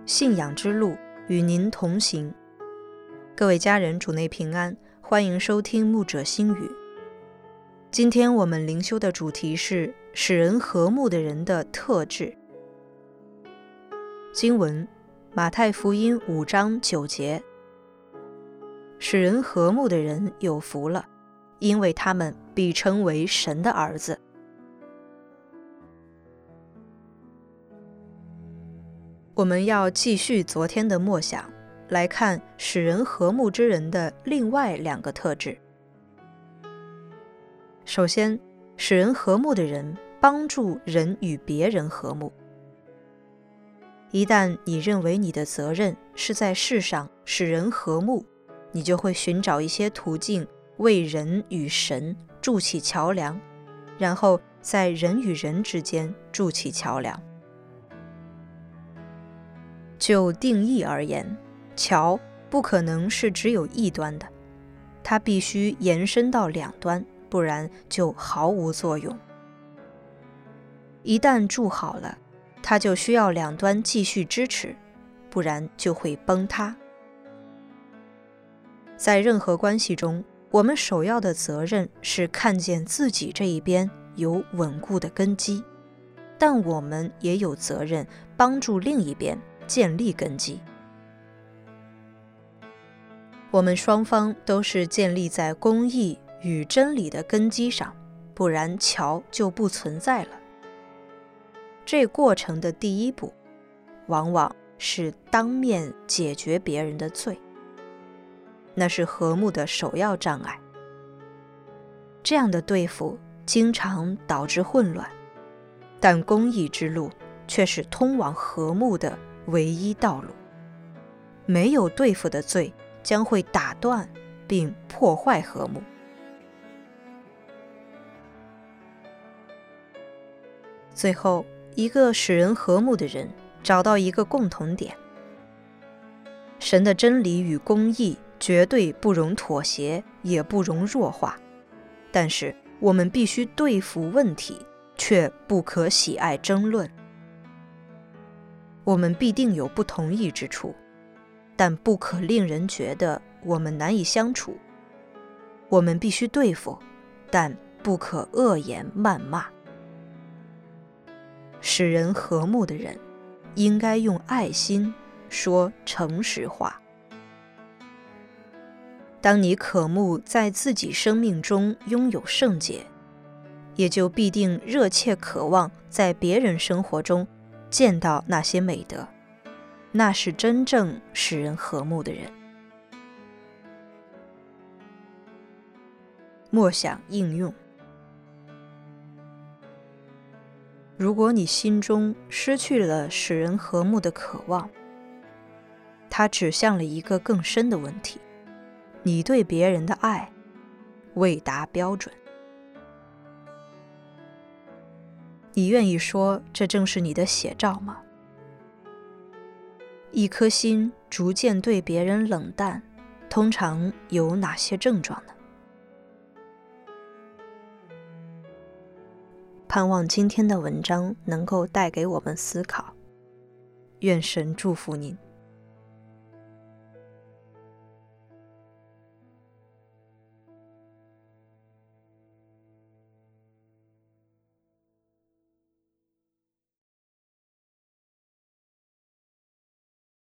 信仰之路与您同行。各位家人，主内平安，欢迎收听牧者心语。今天我们灵修的主题是使人和睦的人的特质。经文马太福音5章9节，使人和睦的人有福了，因为他们必称为神的儿子。我们要继续昨天的默想，来看使人和睦之人的另外2个特质。首先，使人和睦的人帮助人与别人和睦。一旦你认为你的责任是在世上使人和睦，你就会寻找一些途径为人与神筑起桥梁，然后在人与人之间筑起桥梁。就定义而言，桥不可能是只有一端的，它必须延伸到2端，不然就毫无作用。一旦筑好了，它就需要2端继续支持，不然就会崩塌。在任何关系中，我们首要的责任是看见自己这一边有稳固的根基，但我们也有责任帮助另一边建立根基。我们双方都是建立在公义与真理的根基上，不然桥就不存在了。这过程的第一步，往往是当面解决别人的罪，那是和睦的首要障碍。这样的对付经常导致混乱，但公义之路却是通往和睦的唯一道路。没有对付的罪将会打断并破坏和睦。最后，一个使人和睦的人找到一个共同点：神的真理与公义绝对不容妥协，也不容弱化。但是我们必须对付问题，却不可喜爱争论。我们必定有不同意之处，但不可令人觉得我们难以相处。我们必须对付，但不可恶言谩骂。使人和睦的人应该用爱心说诚实话。当你渴慕在自己生命中拥有圣洁，也就必定热切渴望在别人生活中见到那些美德，那是真正使人和睦的人。默想应用：如果你心中失去了使人和睦的渴望，它指向了一个更深的问题：你对别人的爱未达标准。你愿意说这正是你的写照吗？一颗心逐渐对别人冷淡，通常有哪些症状呢？盼望今天的文章能够带给我们思考，愿神祝福您。